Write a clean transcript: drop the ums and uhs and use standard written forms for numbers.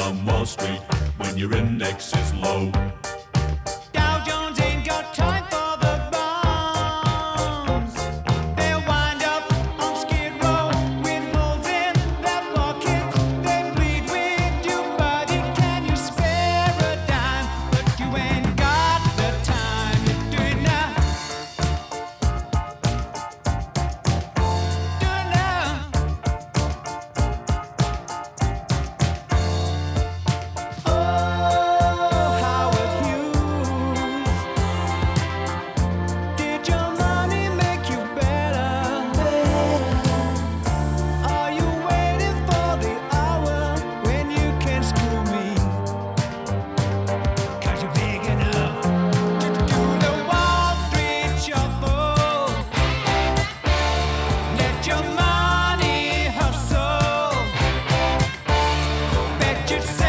on Wall Street when your index is low. Dow Jones ain't got time for the bombs. They'll wind up on Skid Row with holes in their pockets. They bleed with you, buddy. Can you spare a dime? But you ain't got the time to do it now. Do it now. Oh, Howard Hughes, did your money make you better? Are you waiting for the hour when you can screw me? 'Cause you're big enough to do the Wall Street shuffle. Let your money hustle. Bet you'd